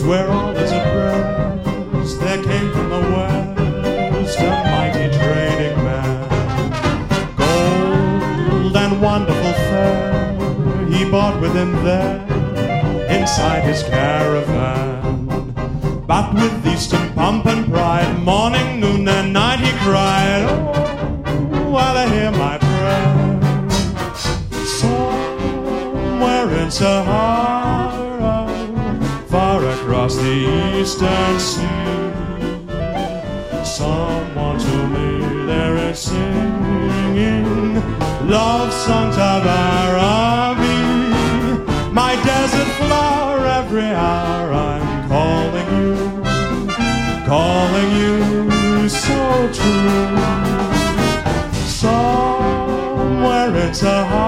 where all is at rest. There came from the west a mighty trading man. Gold and wonderful fare he bought with him there inside his caravan. But with Eastern pomp and pride, morning, noon and night he cried, oh, while I hear my prayer. Somewhere in Sahara, far across the eastern sea, someone to me there is singing love songs of Araby. My desert flower, every hour I'm calling you so true. Somewhere in Sahara,